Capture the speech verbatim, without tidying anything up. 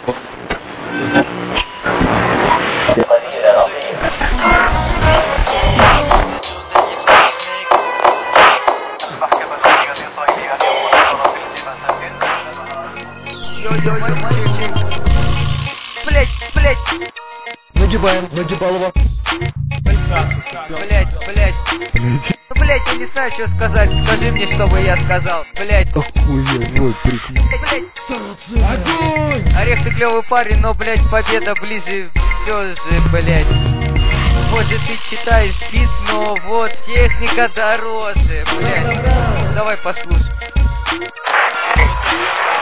Блять, блять. Нагибаем, нагибалово. Блять, блять. Ну, блять, я не знаю, что сказать. Скажи мне, чтобы я сказал. Блять. Охуеть, свой прикол. Блять. Огонь! Орех, ты клевый парень, но, блять, победа ближе. Все же, блять. Может, ты читаешь бит, но вот техника дороже. Блять. Давай послушай.